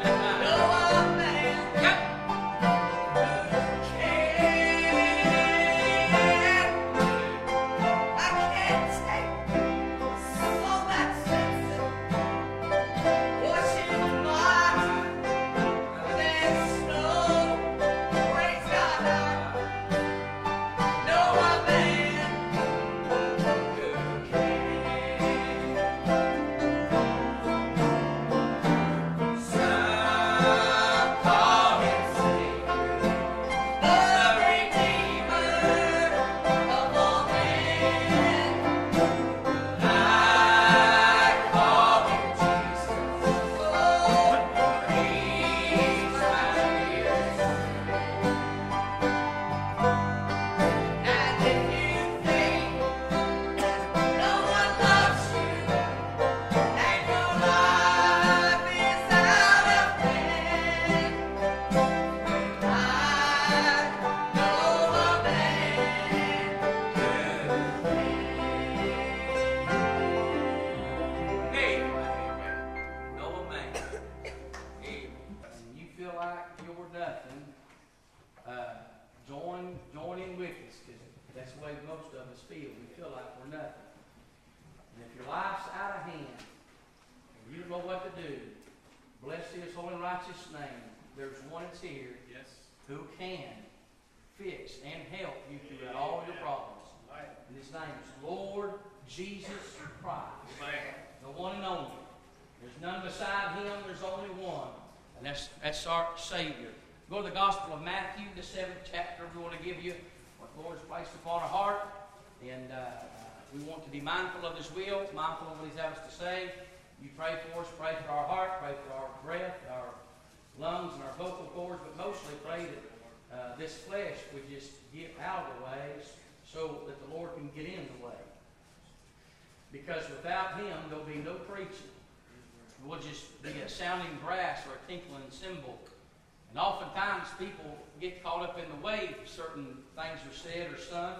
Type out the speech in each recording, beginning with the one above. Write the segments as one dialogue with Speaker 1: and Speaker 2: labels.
Speaker 1: That's our Savior. Go to the Gospel of Matthew, the 7th chapter. We want to give you what the Lord has placed upon our heart. And we want to be mindful of His will, mindful of what He's had us to say. You pray for us, pray for our heart, pray for our breath, our lungs, and our vocal cords, but mostly pray that this flesh would just get out of the way so that the Lord can get in the way. Because without Him, there'll be no preaching. We'll just be a sounding brass or a tinkling cymbal. And oftentimes people get caught up in the way if certain things are said or sung.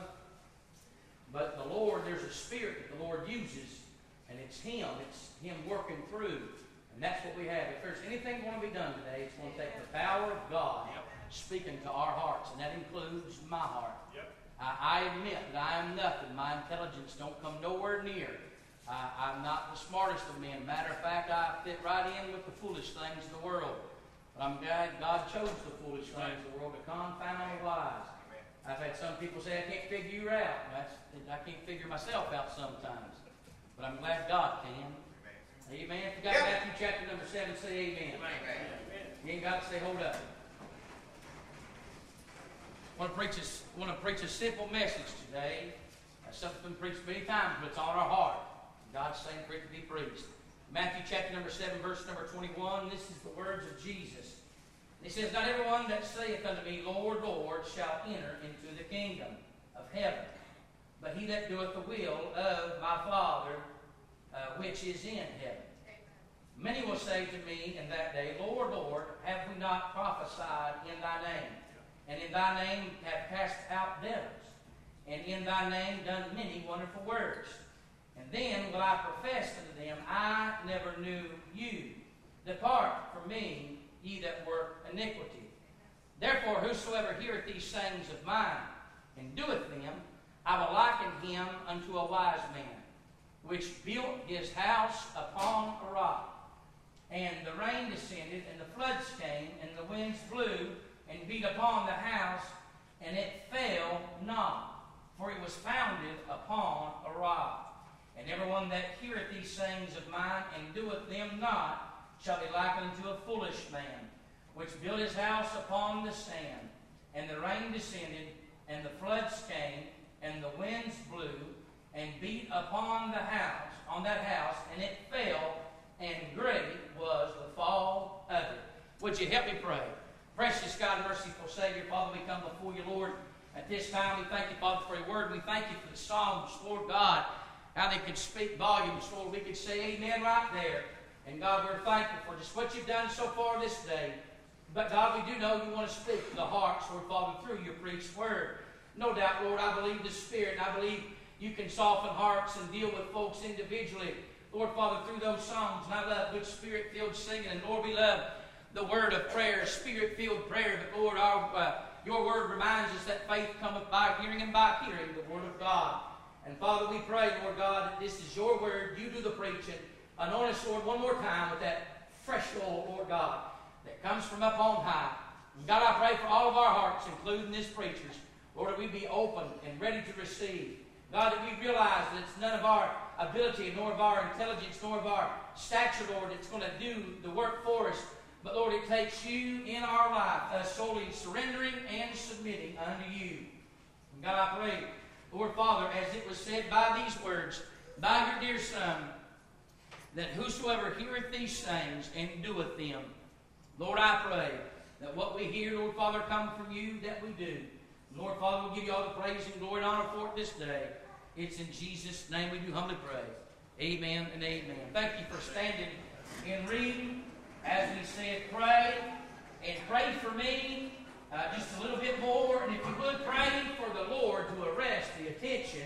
Speaker 1: But the Lord, there's a spirit that the Lord uses, and it's Him working through. And that's what we have. If there's anything going to be done today, it's going to take the power of God speaking to our hearts, and that includes my heart. I admit that I am nothing. My intelligence don't come nowhere near. I'm not the smartest of men. Matter of fact, I fit right in with the foolish things of the world. But I'm glad God chose the foolish things of the world to confound the wise. I've had some people say, I can't figure you out. I can't figure myself out sometimes. But I'm glad God can. Amen. If you got Matthew chapter number 7, say amen. You ain't got to say, hold up. I want to preach a simple message today. Something's been preached many times, but it's on our heart. God's saying for it to be preached. Matthew chapter number 7, verse number 21, this is the words of Jesus. He says, Not everyone that saith unto me, Lord, Lord, shall enter into the kingdom of heaven, but he that doeth the will of my Father which is in heaven. Many will say to me in that day, Lord, Lord, have we not prophesied in thy name? And in thy name have cast out devils, and in thy name done many wonderful works. And then will I profess unto them, I never knew you. Depart from me, ye that work iniquity. Therefore, whosoever heareth these sayings of mine, and doeth them, I will liken him unto a wise man, which built his house upon a rock. And the rain descended, and the floods came, and the winds blew, and beat upon the house, and it fell not, for it was founded upon a rock. And everyone that heareth these sayings of mine, and doeth them not, shall be likened unto a foolish man, which built his house upon the sand. And the rain descended, and the floods came, and the winds blew, and beat upon that house, and it fell, and great was the fall of it. Would you help me pray? Precious God and merciful Savior, Father, we come before you, Lord. At this time, we thank you, Father, for your word. We thank you for the Psalms, Lord God, how they could speak volumes, Lord. We could say amen right there. And God, we're thankful for just what you've done so far this day. But God, we do know you want to speak to the hearts, Lord, Father, through your preached word. No doubt, Lord, I believe the Spirit, and I believe you can soften hearts and deal with folks individually, Lord, Father, through those songs. And I love good Spirit-filled singing. And Lord, we love the word of prayer, spirit-filled prayer. But Lord, your word reminds us that faith cometh by hearing, and by hearing the word of God. And Father, we pray, Lord God, that this is your word. You do the preaching. Anoint us, Lord, one more time with that fresh oil, Lord God, that comes from up on high. And God, I pray for all of our hearts, including this preacher's, Lord, that we be open and ready to receive. God, that we realize that it's none of our ability, nor of our intelligence, nor of our stature, Lord, that's going to do the work for us. But Lord, it takes you in our life, us solely surrendering and submitting unto you. And God, I pray, Lord Father, as it was said by these words, by your dear Son, that whosoever heareth these things and doeth them, Lord, I pray that what we hear, Lord Father, come from you, that we do. Lord Father, we'll give you all the praise and glory and honor for it this day. It's in Jesus' name we do humbly pray. Amen and amen. Thank you for standing and reading. As we said, pray, and pray for me just a little bit more. And if you would, pray for the Lord to arrest the attention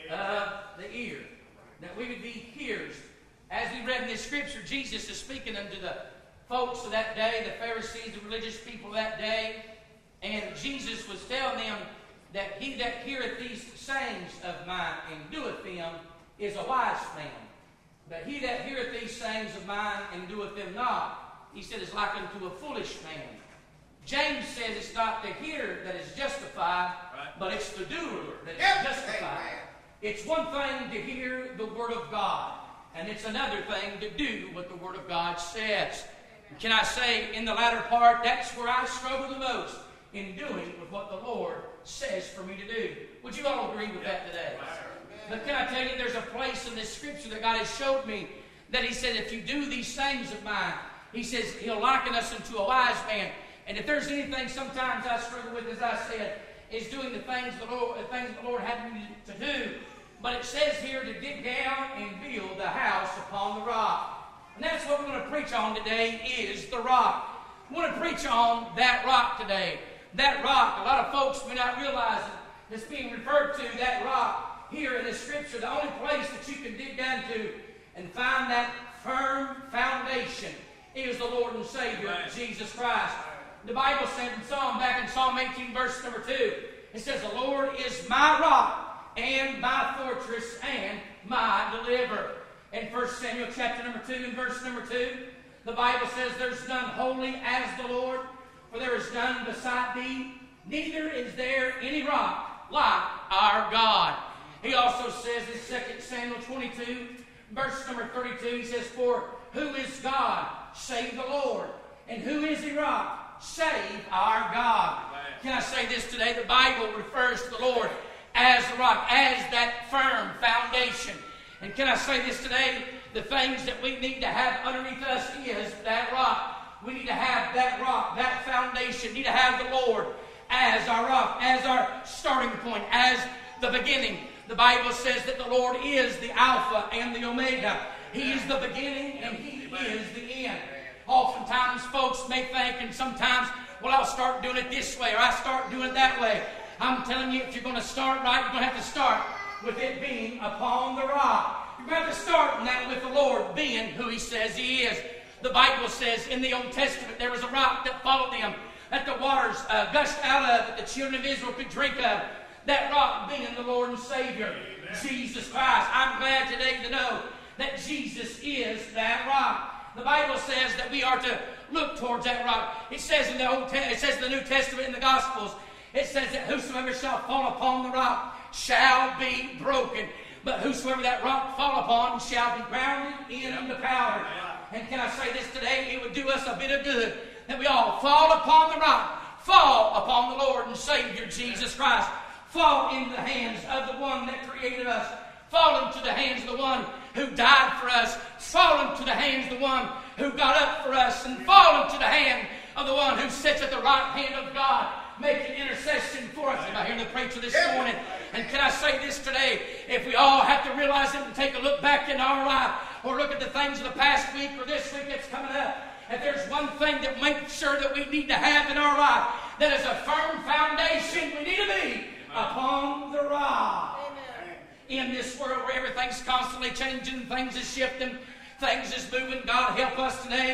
Speaker 1: of the ear. That we would be hearers. As we read in this scripture, Jesus is speaking unto the folks of that day, the Pharisees, the religious people of that day. And Jesus was telling them that he that heareth these sayings of mine and doeth them is a wise man. But he that heareth these sayings of mine and doeth them not, he said, is like unto a foolish man. James says it's not the hearer that is justified, but it's the doer that is justified. Amen. It's one thing to hear the Word of God, and it's another thing to do what the Word of God says. Can I say, in the latter part, that's where I struggle the most, in doing with what the Lord says for me to do. Would you all agree with that today? But can I tell you, there's a place in this scripture that God has showed me that he said, if you do these things of mine, he says he'll liken us into a wise man. And if there's anything sometimes I struggle with, as I said, is doing the things the Lord had me to do. But it says here to dig down and build the house upon the rock. And that's what we're going to preach on today, is the rock. I want to preach on that rock today. That rock, a lot of folks may not realize it. It's being referred to, that rock, here in the scripture, the only place that you can dig down to and find that firm foundation is the Lord and Savior, Jesus Christ. The Bible said back in Psalm 18, verse number 2, it says, the Lord is my rock and my fortress and my deliverer. In 1 Samuel chapter number 2 and verse number 2, the Bible says, there's none holy as the Lord, for there is none beside thee, neither is there any rock like our God. He also says in 2 Samuel 22, verse number 32, he says, for who is God save the Lord? And who is a rock save our God? Can I say this today? The Bible refers to the Lord as the rock, as that firm foundation. And can I say this today? The things that we need to have underneath us is that rock. We need to have that rock, that foundation. We need to have the Lord as our rock, as our starting point, as the beginning. The Bible says that the Lord is the Alpha and the Omega. He is the beginning and He is the end. Oftentimes folks may think, and sometimes, well, I'll start doing it this way or I start doing it that way. I'm telling you, if you're going to start right, you're going to have to start with it being upon the rock. You're going to have to start in that with the Lord being who He says He is. The Bible says in the Old Testament there was a rock that followed them, that the waters gushed out of, that the children of Israel could drink of. That rock being the Lord and Savior, Jesus Christ. I'm glad today to know that Jesus is that rock. The Bible says that we are to look towards that rock. It says in the New Testament in the Gospels, it says that whosoever shall fall upon the rock shall be broken. But whosoever that rock fall upon shall be grounded in the powder. And can I say this today? It would do us a bit of good that we all fall upon the rock, fall upon the Lord and Savior Jesus Christ, fall into the hands of the one that created us, fall into the hands of the one who died for us, fall into the hands of the one who got up for us, and fall into the hand of the one who sits at the right hand of God, making intercession for us. Am I hearing the preacher this morning? And can I say this today? If we all have to realize it and take a look back in our life, or look at the things of the past week or this week that's coming up, if there's one thing that make sure that we need to have in our life, that is a firm foundation, we need to be upon the rock. Amen. In this world where everything's constantly changing, things is shifting, things is moving, God help us today.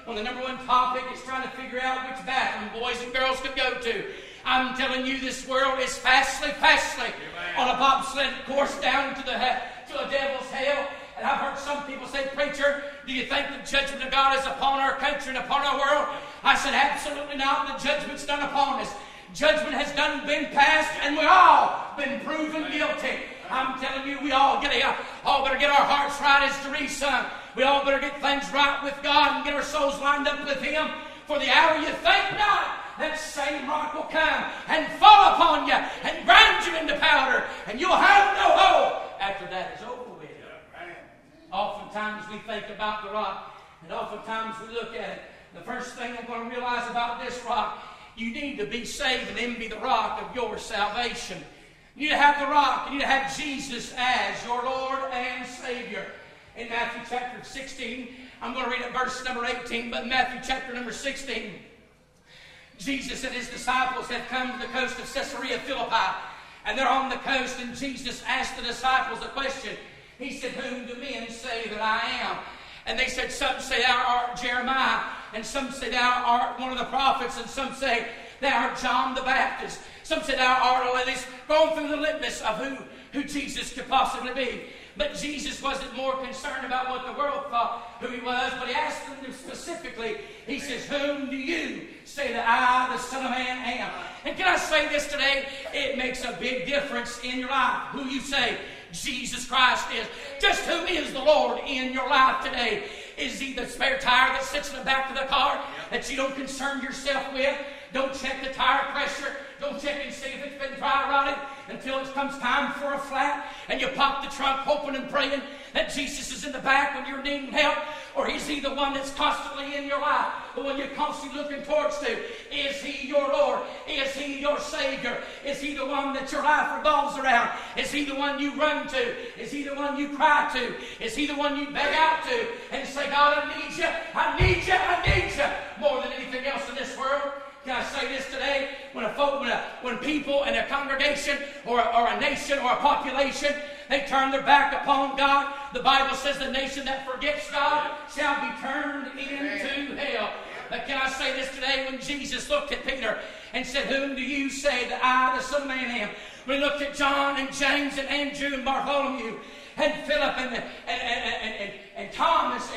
Speaker 1: when the number one topic is trying to figure out which bathroom boys and girls could go to. I'm telling you, this world is fastly on a bobsled course down to a devil's hell. And I've heard some people say, "Preacher, do you think the judgment of God is upon our country and upon our world?" I said, absolutely not. The judgment's done upon us. Judgment has been passed, and we've all been proven guilty. I'm telling you, we all better get our hearts right, as Therese sung. We all better get things right with God and get our souls lined up with Him. For the hour you think not, that same rock will come and fall upon you and grind you into powder, and you'll have no hope after that is over with. Oftentimes we think about the rock, and oftentimes we look at it. The first thing I'm going to realize about this rock, you need to be saved and then be the rock of your salvation. You need to have the rock. You need to have Jesus as your Lord and Savior. In Matthew chapter 16, I'm going to read at verse number 18, but in Matthew chapter number 16, Jesus and His disciples had come to the coast of Caesarea Philippi, and they're on the coast, and Jesus asked the disciples a question. He said, "Whom do men say that I am?" And they said, "Some say thou art Jeremiah, and some say thou art one of the prophets, and some say thou art John the Baptist. Some say thou art Elias." Going through the litmus of who Jesus could possibly be. But Jesus wasn't more concerned about what the world thought who He was, but He asked them specifically. He says, "Whom do you say that I, the Son of Man, am?" And can I say this today? It makes a big difference in your life who you say Jesus Christ is. Just who is the Lord in your life today? Is He the spare tire that sits in the back of the car that you don't concern yourself with? Don't check the tire pressure. Don't check and see if it's been dry rotted until it comes time for a flat, and you pop the trunk hoping and praying that Jesus is in the back when you're needing help? Or is He the one that's constantly in your life, the one you're constantly looking towards to? Is He your Lord? Is He your Savior? Is He the one that your life revolves around? Is He the one you run to? Is He the one you cry to? Is He the one you beg out to and say, "God, I need you, I need you, I need you," more than anything else in this world? Can I say this today? When people in a congregation or a nation or a population, they turn their back upon God, the Bible says the nation that forgets God shall be turned into hell. But can I say this today? When Jesus looked at Peter and said, "Whom do you say that I, the Son of Man, am?" When He looked at John and James and Andrew and Bartholomew and Philip and Thomas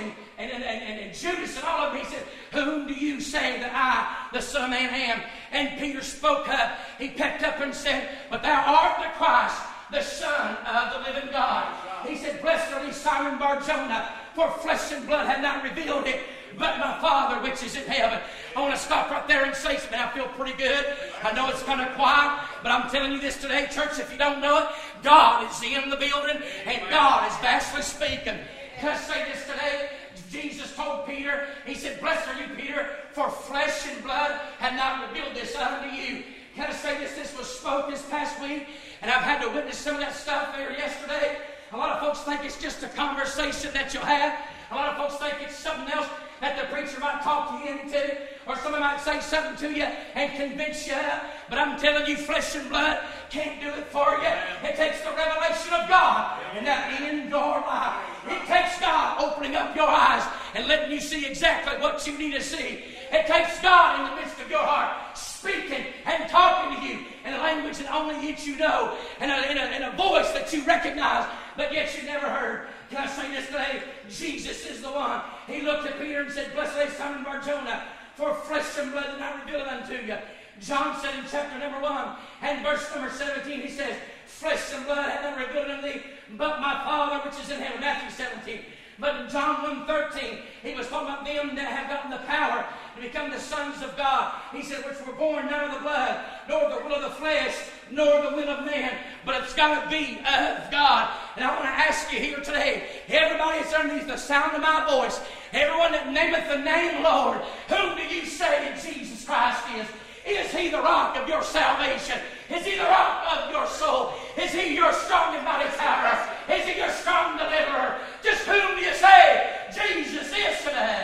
Speaker 1: and Judas and all of them, He said, "Whom do you say that I, the Son of Man, am?" And Peter spoke up. He picked up and said, "But thou art the Christ, the Son of the living God." He said, "Blessed are thee, Simon Bar-Jonah, for flesh and blood had not revealed it, but my Father which is in heaven." I want to stop right there and say something. I feel pretty good. I know it's kind of quiet, but I'm telling you this today, church, if you don't know it, God is in the building, and God is vastly speaking. Can I say this today? Jesus told Peter, He said, "Blessed are you, Peter, for flesh and blood had not revealed this unto you." Can I say this? This was spoke this past week, and I've had to witness some of that stuff there yesterday. A lot of folks think it's just a conversation that you'll have. A lot of folks think it's something else that the preacher might talk you into, or somebody might say something to you and convince you of. But I'm telling you, flesh and blood can't do it for you. It takes the revelation of God and that in your life. It takes God opening up your eyes and letting you see exactly what you need to see. It takes God in the midst of your heart speaking and talking to you in a language that only yet you know, and in a voice that you recognize, but yet you never heard. Can I say this today? Jesus is the one. He looked at Peter and said, "Blessed are Simon Bar-Jonah, for flesh and blood did not reveal it unto you." John said in chapter number 1 and verse number 17, he says, "Flesh and blood hath not revealed it unto thee, but my Father which is in heaven." Matthew 17. But in John 1:13, he was talking about them that have gotten the power to become the sons of God. He said, "Which were born not of the blood, nor the will of the flesh, nor the will of man, but it's got to be of God." And I want to ask you here today, everybody that's underneath the sound of my voice, everyone that nameth the name Lord, whom do you say that Jesus Christ is? Is He the rock of your salvation? Is He the rock of your soul? Is He your strong and mighty tower? Is He your strong deliverer? Just whom do you say Jesus is today?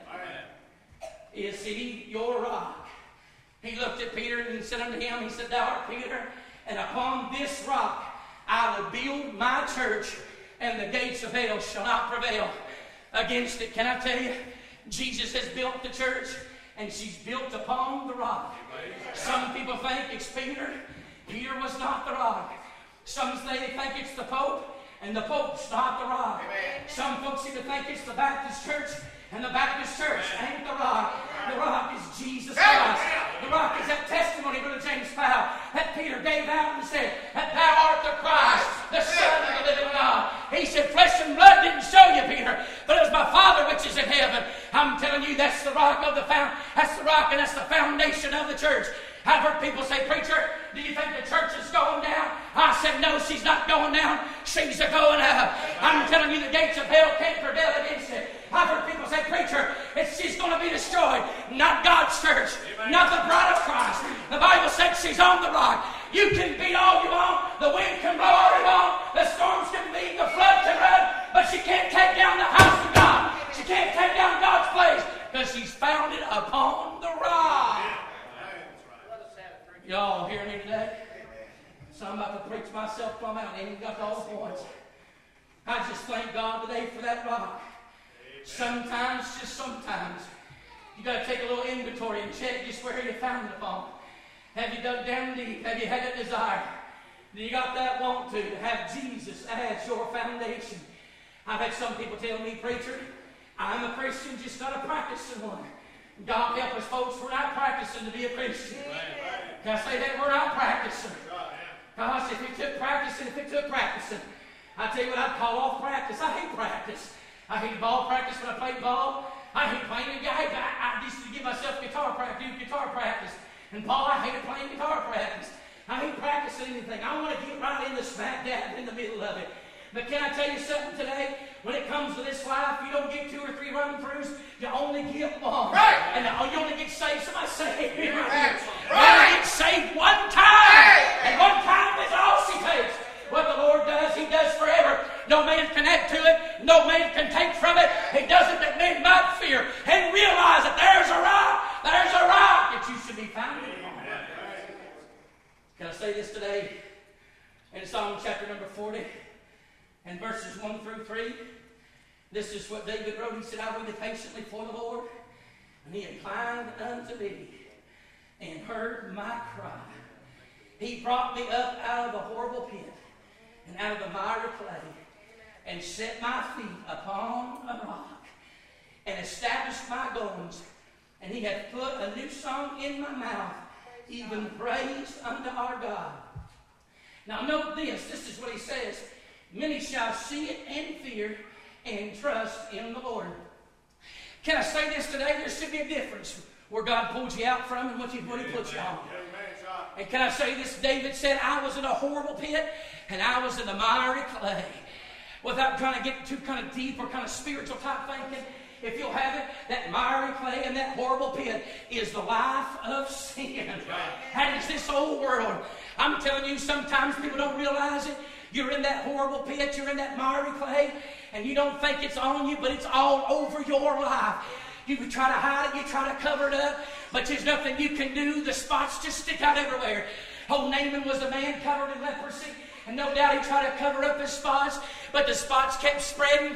Speaker 1: Is He your rock? He looked at Peter and said unto him, He said, "Thou art Peter, and upon this rock I will build my church, and the gates of hell shall not prevail against it." Can I tell you? Jesus has built the church, and she's built upon the rock. Some people think it's Peter. Peter was not the rock. Some think it's the Pope, and the Pope's not the rock. Some folks seem to think it's the Baptist church, and the Baptist church ain't the rock. The rock is Jesus Christ. The rock is that testimony, Brother James Powell, that Peter gave out and said, that thou art the Christ, the Son of the living God. He said, flesh and blood didn't show you, Peter, but it was my Father which is in heaven. I'm telling you, that's the rock of the that's the rock, and that's the foundation of the church. I've heard people say, preacher, do you think the church is going down? I said, no, she's not going down. She's going up. I'm telling you, the gates of hell can't prevail against it. I've heard people say, preacher, she's going to be destroyed. Not God's church. Not the bride of Christ. The Bible said she's on the rock. You can beat all you want. The wind can blow all you want. The storms can beat. The flood can run. But she can't take down the house of God. She can't take down God's place because she's founded upon the rock. Y'all hear me today? So I'm about to preach myself plumb out. I ain't even got to all the points. I just thank God today for that rock. Sometimes, just sometimes, you got to take a little inventory and check just where you found it upon. Have you dug down deep? Have you had that desire? Do you got that want to have Jesus as your foundation? I've had some people tell me, preacher, I'm a Christian, just not a practicing one. God help us, folks, we're not practicing to be a Christian. Can I say that? We're not practicing. Gosh, if it took practicing, I tell you what, I'd call off practice. I hate practice. I hate ball practice when I played ball. I hate playing the guy. I used to give myself guitar practice. And Paul, I hated playing guitar practice. I hate practicing anything. I want to get right in the smack dab in the middle of it. But can I tell you something today? When it comes to this life, you don't get 2 or 3 run-throughs. You only get one. Right. And you only get saved. Somebody say amen right here. You only get saved one time. Right. And one time is all she takes. What the Lord does, He does forever. No man can add to it. No man can take from it. He does it that men might fear and realize that there's a rock. There's a rock that you should be founded upon. Can I say this today? In Psalm chapter number 40 and verses 1 through 3. This is what David wrote. He said, I waited patiently for the Lord, and He inclined unto me and heard my cry. He brought me up out of the horrible pit and out of the miry clay, and set my feet upon a rock, and established my goings. And He hath put a new song in my mouth, even praise unto our God. Now note this. This is what He says. Many shall see it and fear and trust in the Lord. Can I say this today? There should be a difference where God pulled you out from and what He puts you on. And can I say this? David said, I was in a horrible pit and I was in the miry clay. Without trying to get too kind of deep or kind of spiritual type thinking, if you'll have it, that miry clay and that horrible pit is the life of sin. That is this old world. I'm telling you, sometimes people don't realize it. You're in that horrible pit, you're in that miry clay, and you don't think it's on you, but it's all over your life. You try to hide it, you try to cover it up, but there's nothing you can do. The spots just stick out everywhere. Old Naaman was a man covered in leprosy, and no doubt he tried to cover up his spots, but the spots kept spreading,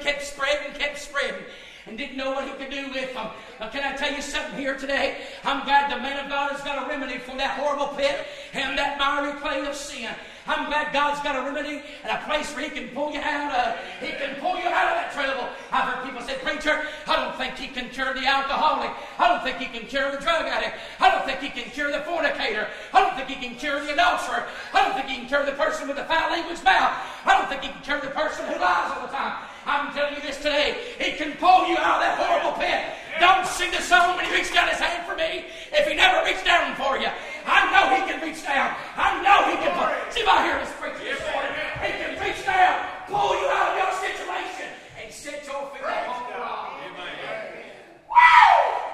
Speaker 1: and didn't know what he could do with them. Now, can I tell you something here today? I'm glad the man of God has got a remedy for that horrible pit and that miry clay of sin. I'm glad God's got a remedy and a place where He can pull you out of. He can pull you out of that trouble. I've heard people say, preacher, I don't think He can cure the alcoholic. I don't think He can cure the drug addict. I don't think He can cure the fornicator. I don't think He can cure the adulterer. I don't think He can cure the person with the foul language mouth. I don't think He can cure the person who lies all the time. I'm telling you this today. He can pull you out of that horrible pit. Don't sing the song when He reached down His hand for me if He never reached down for you. I know He can reach down. I know He can pull. See if I hear this preacher this morning. He can reach down, pull you out of your situation, and set your feet upon the rock. Woo!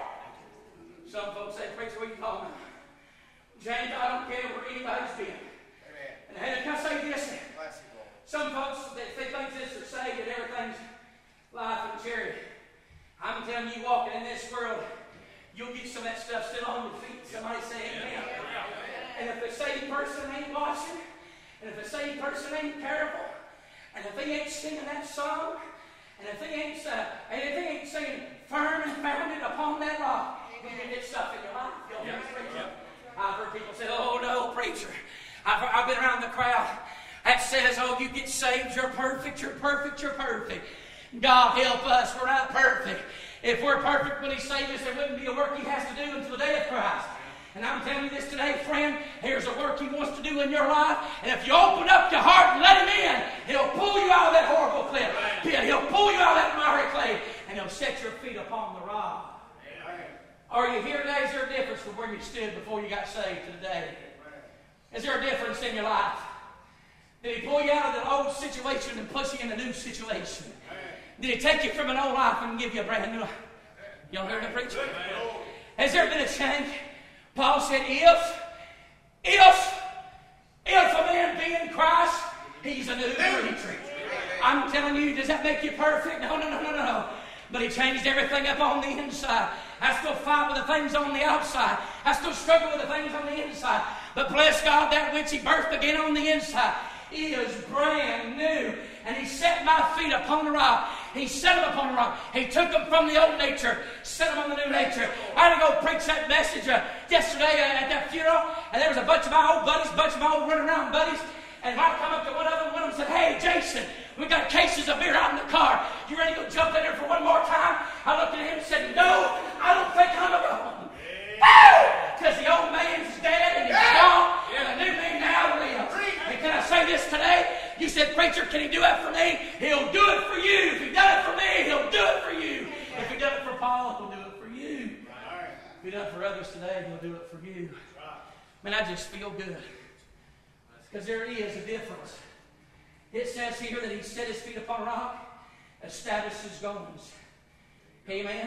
Speaker 1: Some folks say, preacher, what are you talking about? James, I don't care where anybody's been. And can I say this? Some folks, they think this are saved and everything's life and charity. I'm telling you, walking in this world, you'll get some of that stuff still on your feet. Somebody say amen. And if the saved person ain't washing, and if the saved person ain't careful, and if they ain't singing that song, and if they ain't singing firm and founded upon that rock. When you get stuff in your life, you'll hear me preach. I've heard people say, oh no, preacher. I've been around the crowd that says, oh, you get saved, you're perfect, you're perfect, you're perfect. God help us, we're not perfect. If we're perfect when He saved us, there wouldn't be a work He has to do until the day of Christ. And I'm telling you this today, friend, here's a work He wants to do in your life. And if you open up your heart and let Him in, He'll pull you out of that horrible cliff. He'll pull you out of that miry clay, and He'll set your feet upon the rock. Are you here today? Is there a difference from where you stood before you got saved to today? Is there a difference in your life? Did He pull you out of the old situation and push you in a new situation? Did He take you from an old life and give you a brand new life? Y'all heard me preach? Has there been a change? Paul said, if a man be in Christ, he's a new creature. I'm telling you, does that make you perfect? No. But He changed everything up on the inside. I still fight with the things on the outside. I still struggle with the things on the inside. But bless God, that which He birthed again on the inside is brand new. And He set my feet upon the rock. He set them upon the rock. He took them from the old nature, set them on the new nature. I had to go preach that message yesterday at that funeral, and there was a bunch of my old buddies, bunch of my old running around buddies, and I come up to one of them said, hey, Jason, we got cases of beer out in the car. You ready to go jump in there for one more time? I looked at him and said, no, I don't think I'm going. Because the old man's dead and he's gone, and the new man now lives. And can I say this today? You said, preacher, can He do it for me? He'll do it for you. If He done it for me, He'll do it for you. If He done it for Paul, He'll do it for you. If He done it for others today, He'll do it for you. Man, I just feel good. Because there is a difference. It says here that He set His feet upon a rock, established His goings. Amen?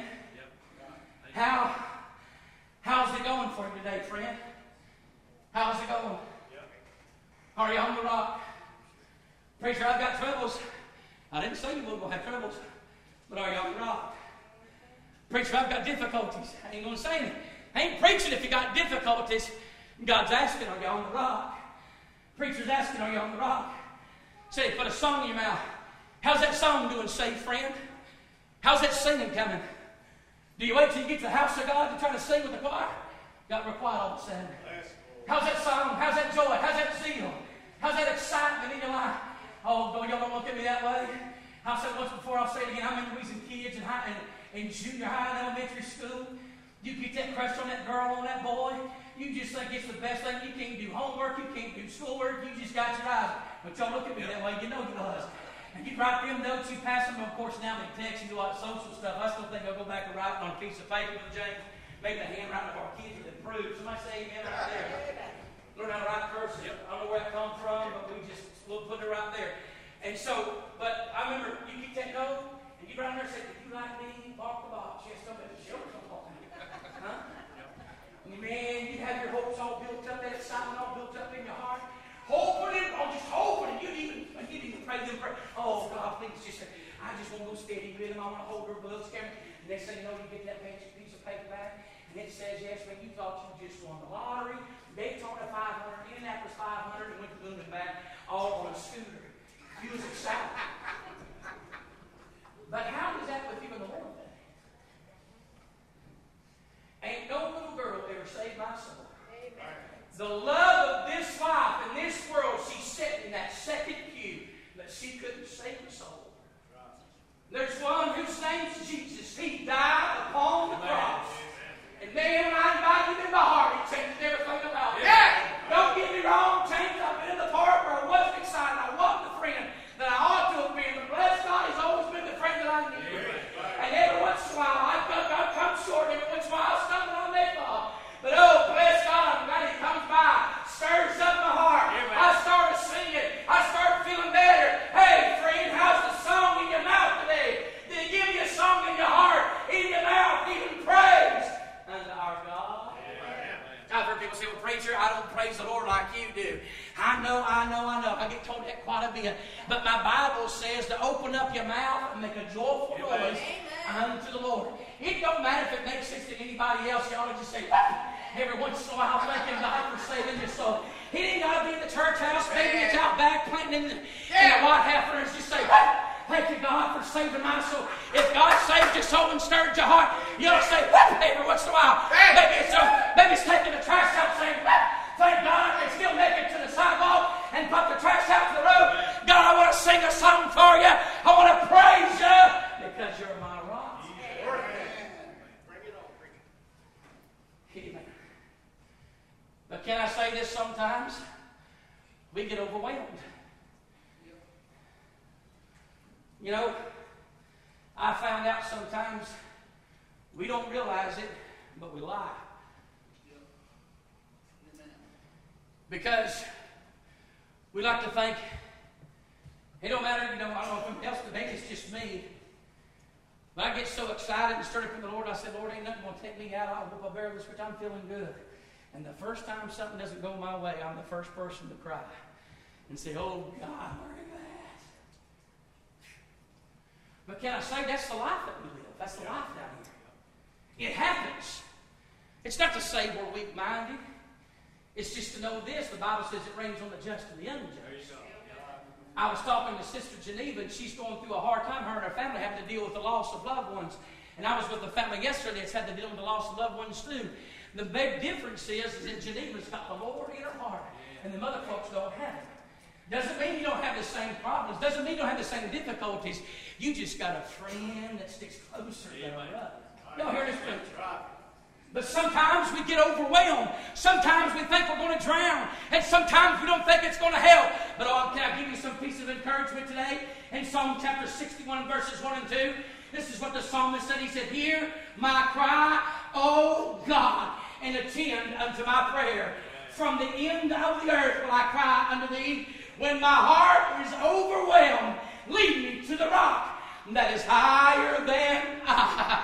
Speaker 1: How's it going for you today, friend? How's it going? Are you on the rock? Preacher, I've got troubles. I didn't say you weren't going to have troubles, but are you on the rock? Preacher, I've got difficulties. I ain't going to say anything. I ain't preaching if you got difficulties. God's asking, are you on the rock? Preacher's asking, are you on the rock? Say, put a song in your mouth. How's that song doing, saved friend? How's that singing coming? Do you wait till you get to the house of God to try to sing with the choir? Got real quiet all of a sudden. How's that song? How's that joy? How's that zeal? How's that excitement in your life? Oh, y'all don't look at me that way. I said once before, I'll say it again. I remember we was kids in junior high and elementary school. You get that crush on that girl, on that boy. You just think it's the best thing. You can't do homework. You can't do schoolwork. You just got your eyes. But y'all look at me that way. You know you was. And you write them notes, you pass them. Of course, now they text you do all that social stuff. I still think I'll go back and write on a piece of paper with James. Maybe the handwriting of our kids would improve. Somebody say amen right there. Learn how to write cursive. I don't know where that comes from, but we'll put it right there. And so, but I remember you get that note, and you write on there and say, if you like me, walk the box. Yes, don't let the children come walking. Huh? And man, you have your hopes all built up, that excitement all built up in your heart. Hoping it, or just hoping it. You'd even pray them prayer. Oh, God, please just say, I just want to go steady with them. I want to hold her books. And they say, no, you get that piece of paper back, and it says, yes, man, you thought you just won the lottery, Daytona 500, Indianapolis 500, and went to Boone and back, all on a scooter. You was excited. But how is that with you in the Lord then? Ain't no little girl ever saved my soul. Amen. The love of this life and this world, she sat in that second pew, but she couldn't save the soul. There's one whose name's Jesus. He died upon the cross. And man, when I invited him in my heart, he changed everything about me. Yeah. Don't get me wrong, changed. I've been in the part where I wasn't excited. I wasn't the friend that I ought to have been. But bless God, he's always been the friend that I needed. Yeah. And every once in a while, I've come short. Every once in a while, I stumble on that fall. But oh, bless God, I'm glad he comes by. Stirs up my heart. Yeah, I started singing. I started feeling better. Hey, friend, how's the song in your mouth today? Did he give you a song in your heart, in your mouth, even praise unto our God? I've heard people say, well, preacher, I don't praise the Lord like you do. I know. I get told that quite a bit. But my Bible says to open up your mouth and make a joyful noise unto the Lord. It don't matter if it makes sense to anybody else. You ought to just say, every once in a while, thanking God for saving your soul. He ain't got to be in the church house. Maybe it's out back planting in the white heifer and just say, Thank you, God, for saving my soul. If God saved your soul and stirred your heart, you ought to say, whoop, every once in a while. Maybe it's taking the trash out saying, whoop, thank God I can still make it to the sidewalk and put the trash out to the road. God, I want to sing a song for you. I want to praise you because you're my rock.
Speaker 2: Bring it on.
Speaker 1: Amen. But can I say this sometimes? We get overwhelmed. You know, I found out sometimes we don't realize it, but we lie. Because we like to think, it don't matter, I don't know if anybody else, but maybe it's just me. But I get so excited and stirred up in the Lord, I said, Lord, ain't nothing going to take me out. I'll whoop a bear this, which I'm feeling good. And the first time something doesn't go my way, I'm the first person to cry and say, oh, God, where is that? But can I say that's the life that we live? That's the life down here. It happens. It's not to say we're weak-minded. It's just to know this. The Bible says it rains on the just and the unjust. I was talking to Sister Geneva, and she's going through a hard time. Her and her family having to deal with the loss of loved ones. And I was with a family yesterday that's had to deal with the loss of loved ones too. The big difference is that Geneva's got the Lord in her heart, and the other folks don't have it. Doesn't mean you don't have the same problems. Doesn't mean you don't have the same difficulties. You just got a friend that sticks closer than a brother. Y'all hear this preacher? But sometimes we get overwhelmed. Sometimes we think we're going to drown. And sometimes we don't think it's going to help. But can I give you some piece of encouragement today? In Psalm chapter 61, verses 1 and 2, this is what the psalmist said. He said, hear my cry, O God, and attend unto my prayer. From the end of the earth will I cry unto thee. When my heart is overwhelmed, lead me to the rock that is higher than I.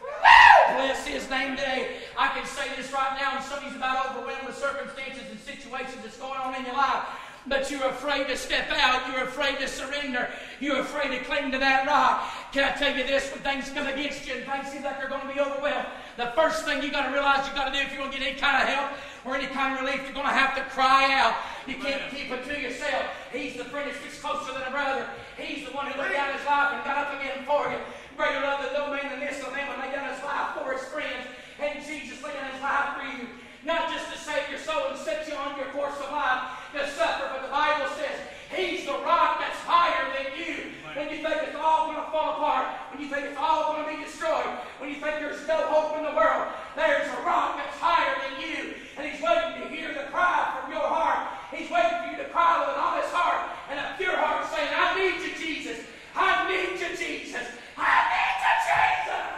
Speaker 1: Bless his name today. I can say this right now, and somebody's about overwhelmed with circumstances and situations that's going on in your life. But you're afraid to step out. You're afraid to surrender. You're afraid to cling to that rock. Can I tell you this? When things come against you and things seem like they're going to be overwhelmed, the first thing you got to realize you got to do if you're going to get any kind of help or any kind of relief, you're going to have to cry out. You can't keep it to yourself. He's the friend that sticks closer than a brother. He's the one who laid down his life and got up again for you. Greater love than no man than this, a man would lay down his life for his friends. And Jesus laid down his life for you. Not just to save your soul and set you on your course of life to suffer, but the Bible says he's the rock that's higher than you. When you think it's all going to fall apart, when you think it's all going to be destroyed, when you think there's no hope in the world, there's a rock that's higher than you. And he's waiting to hear the cry from your heart. He's waiting for you to cry with an honest heart and a pure heart saying, I need you, Jesus. I need you, Jesus. I need you, Jesus.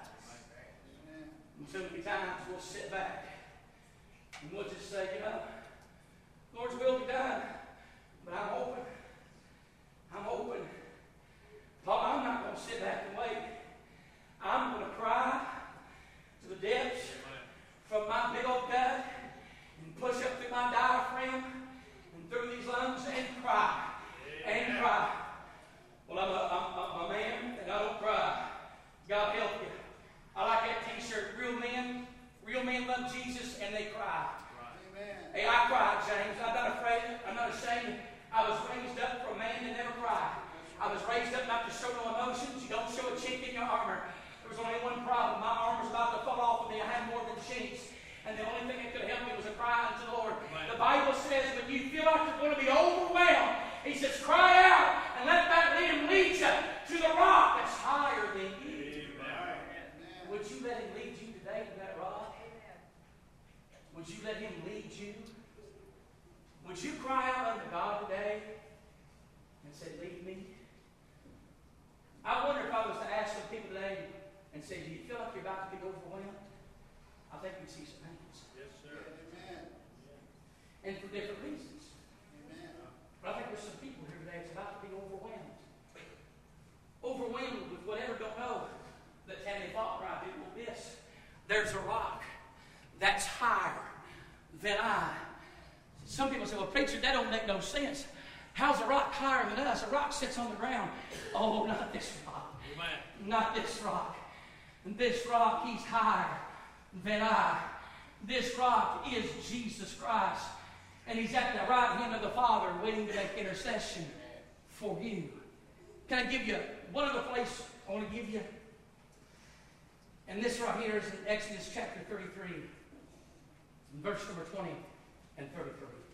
Speaker 1: And so many times we'll sit back and we'll just say, Lord's will be done. But I'm hoping. Paul, I'm not going to sit back and wait. I'm going to cry to the depths from my big old gut and push up through my diaphragm and through these lungs and cry. And cry. Well, I'm a man and I don't cry. God help you. I like that t-shirt. Real men love Jesus and they cry. Amen. Hey, I cried, James. I'm not afraid. I'm not ashamed. I was raised up for a man to never cry. I was raised up not to show no emotions. You don't show a chink in your armor. There was only one problem. My armor was about to fall off of me. I had more than chinks. And the only thing that could help me was a cry unto the Lord. Right. The Bible says when you feel like you're going to be overwhelmed, he says, cry out and let him lead you to the rock that's higher than you. Amen. Would you let him lead you today to that rock? Amen. Would you let him lead you? Would you cry out unto God today and say, lead me? I wonder if I was to ask some people today and say, do you feel like you're about to be overwhelmed? I think we'd see some hands. Yes, sir. Amen. And for different reasons. Amen. But I think there's some people here today that's about to be overwhelmed. Overwhelmed with whatever don't know. That Tammy thought right did with this. There's a rock that's higher than I. Some people say, well, preacher, that don't make no sense. How's a rock higher than us? A rock sits on the ground. Oh, not this rock. Amen. Not this rock. This rock, he's higher than I. This rock is Jesus Christ. And he's at the right hand of the Father waiting to make intercession for you. Can I give you one other place I want to give you? And this right here is in Exodus chapter 33, verse number 20 and 33.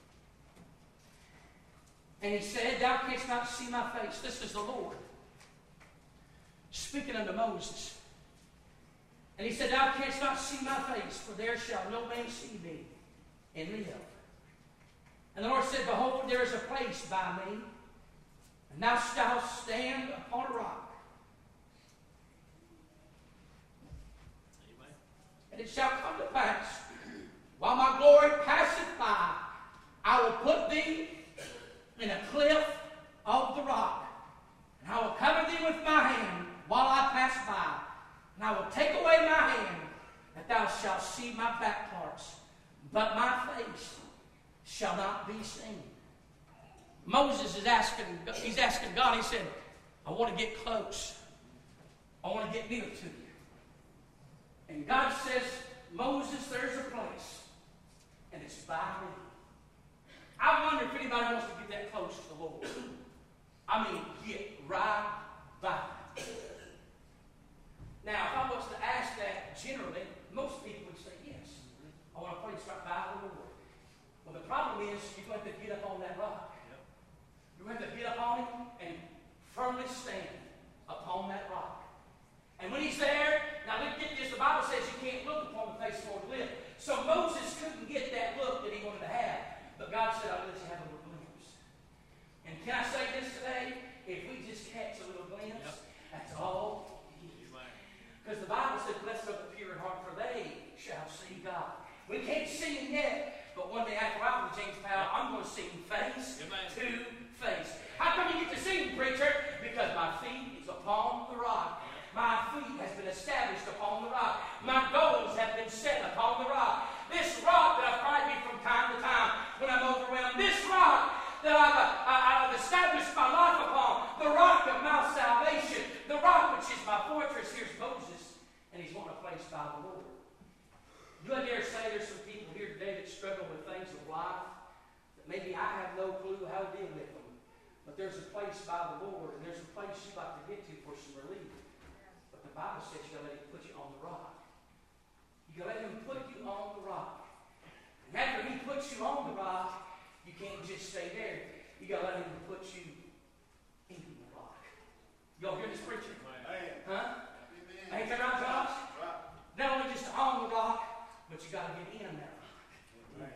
Speaker 1: And he said, Thou canst not see my face. This is the Lord speaking unto Moses. And he said, Thou canst not see my face, for there shall no man see me and live. And the Lord said, Behold, there is a place by me, and thou shalt stand upon a rock. Amen. And it shall come to pass, while my glory passeth by, I will put thee in a cliff of the rock, and I will cover thee with my hand while I pass by, and I will take away my hand, that thou shalt see my back parts, but my face shall not be seen. Moses is asking God, he said, I want to get close. I want to get near to you. And God says, Moses, there's a place, and it's by me. I wonder if anybody wants to get that close to the Lord. I mean, get right by. Now, if I was to ask that generally, most people would say, yes, I want a place right by the Lord. Well, the problem is, you're going to have to get up on that rock. You're going to have to get up on it and firmly stand upon that rock. And when he's there, now look at this, the Bible says you can't look upon the face of the Lord to live. So Moses couldn't get that look that he wanted to have. But God said, I'll let you have a little glimpse. And can I say this today? If we just catch a little glimpse, that's all he needs. Because the Bible says, blessed are the pure in heart, for they shall see God. We can't see him yet, but one day after I with James Powell, I'm going to see him face to face. How come you get to see him, preacher? Because my feet is upon the rock. My feet has been established upon the rock. My goals have been set upon the rock. This rock that I've cried me from time to time when I'm overwhelmed. This rock that I've established my life upon. The rock of my salvation. The rock which is my fortress. Here's Moses, and he's wanting a place by the Lord. Do I dare say there's some people here today that struggle with things of life that maybe I have no clue how to deal with them. But there's a place by the Lord, and there's a place you'd like to get to for some relief. But the Bible says you've got to let him put you on the rock. You've got to let him put you on the rock. And after he puts you on the rock, you can't just stay there. You've got to let him put you in the rock. Y'all hear this preacher? Huh? Ain't that right, Josh? Not only just on the rock, but you got to get in that rock.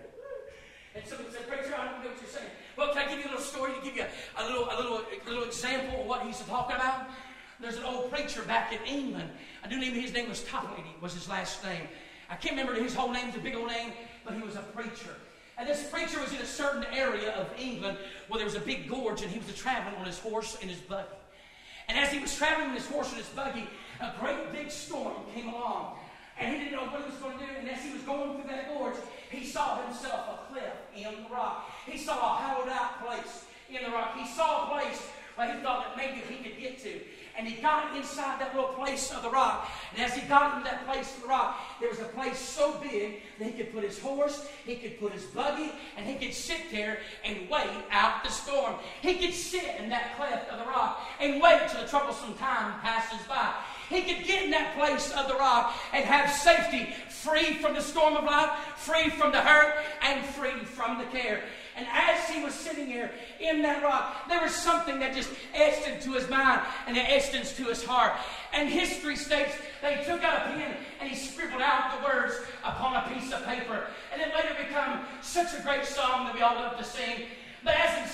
Speaker 1: And somebody said, preacher, I don't know what you're saying. Well, can I give you a little story to give you a little example of what he's talking about? There's an old preacher back in England. I do know his name was Toplady, was his last name. I can't remember his whole name, it's a big old name, but he was a preacher. And this preacher was in a certain area of England where there was a big gorge, and he was traveling on his horse and his buggy. And as he was traveling on his horse and his buggy, a great big storm came along. And he didn't know what he was going to do. And as he was going through that gorge, he saw himself a cliff in the rock. He saw a hollowed out place in the rock. He saw a place where he thought that maybe he could get to. And he got inside that little place of the rock. And as he got into that place of the rock, there was a place so big that he could put his horse, he could put his buggy, and he could sit there and wait out the storm. He could sit in that cleft of the rock and wait till the troublesome time passes by. He could get in that place of the rock and have safety, free from the storm of life, free from the hurt, and free from the care. And as he was sitting there in that rock, there was something that just etched into his mind and it etched into his heart. And history states that he took out a pen and he scribbled out the words upon a piece of paper. And it later became such a great song that we all love to sing. But as in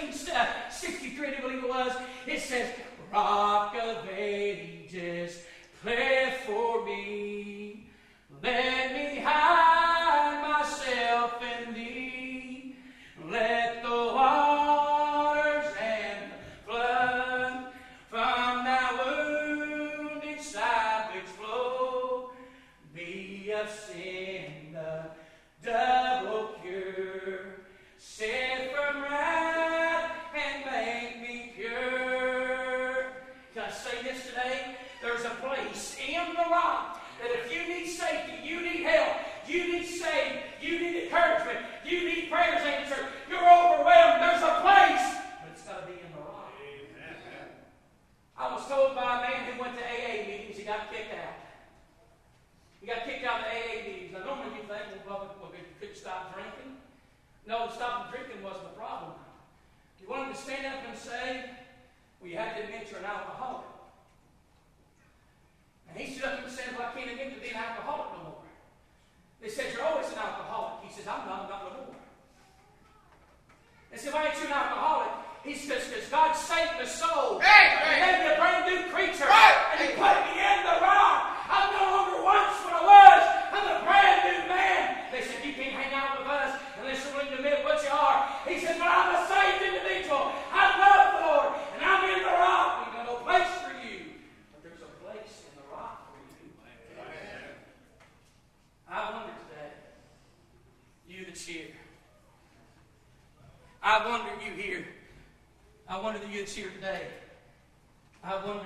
Speaker 1: 1763, I believe it was, it says, Rock of Ages, play for me. Let me hide myself in thee. Let the waters and the flood from thy wounded side which flow be of sin the double cure. Set from wrath and make me pure. Can I say this today? There's a place in the rock that if you need safety, you need help, you need saved, you need encouragement, you need prayers answered, you're overwhelmed, there's a place, but it's got to be in the rock. Amen. No, stopping drinking wasn't a problem. You want him to stand up and say, well, you have to admit you're an alcoholic. And he stood up and said, well, I can't admit to being an alcoholic no more. They said, you're always an alcoholic. He says, I'm not no more. They said, why ain't you an alcoholic? He says, because God saved my soul.
Speaker 2: Hey,
Speaker 1: He made me a brand new creature.
Speaker 2: Right.
Speaker 1: And He put me in the rock. I'm no longer once what I was. I'm a brand new man. They said, you can't hang out with us unless you're willing to admit what you are. He said, but I'm a saved individual. I love the Lord. And I'm in the rock. We've got no place for you. But there's a place in the rock for you. Amen. I wonder today, you that's here. I wonder you here. I wonder that you that's here today. I wonder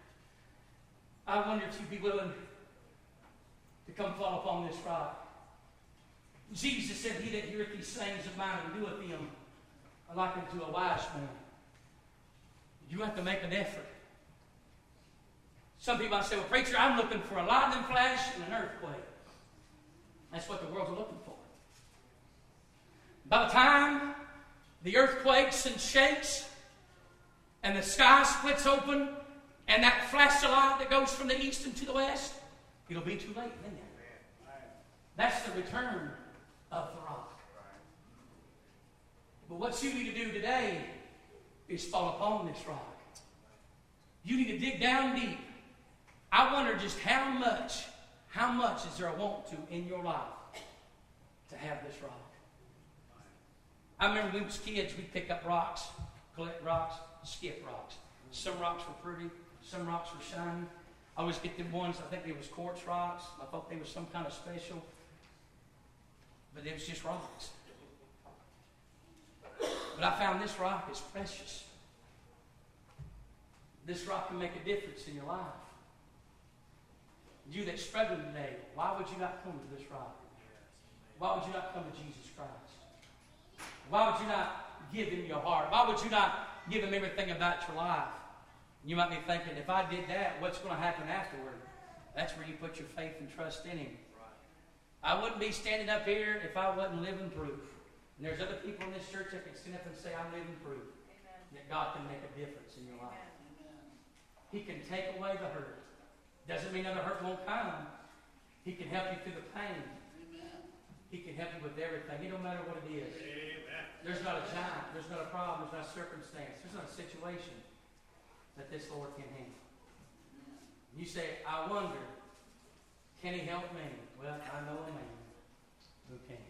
Speaker 1: if you'd be willing to come fall upon this rock. Jesus said, he that heareth these sayings of mine and doeth them, I liken to a wise man. You have to make an effort. Some people might say, well, preacher, I'm looking for a lightning flash and an earthquake. That's what the world's looking for. By the time the earthquakes and shakes and the sky splits open and that flash of light that goes from the east into the west, it'll be too late then. That's the return of the rock. But what you need to do today is fall upon this rock. You need to dig down deep. I wonder just how much is there a want to in your life to have this rock? I remember when we was kids, we'd pick up rocks, collect rocks, skip rocks. Some rocks were pretty, some rocks were shiny. I always get them ones, I think they was quartz rocks. I thought they was some kind of special. But it was just rocks. But I found this rock is precious. This rock can make a difference in your life. You that's struggling today, why would you not come to this rock? Why would you not come to Jesus Christ? Why would you not give Him your heart? Why would you not give Him everything about your life? You might be thinking, if I did that, what's going to happen afterward? That's where you put your faith and trust in Him. I wouldn't be standing up here if I wasn't living proof. And there's other people in this church that can stand up and say, I'm living proof. Amen. That God can make a difference in your life. Amen. He can take away the hurt. Doesn't mean another hurt won't come. He can help you through the pain. Amen. He can help you with everything. It don't matter what it is. Amen. There's not a giant. There's not a problem. There's not a circumstance. There's not a situation that this Lord can handle. You say, I wonder, can He help me? Well, I know a man who can.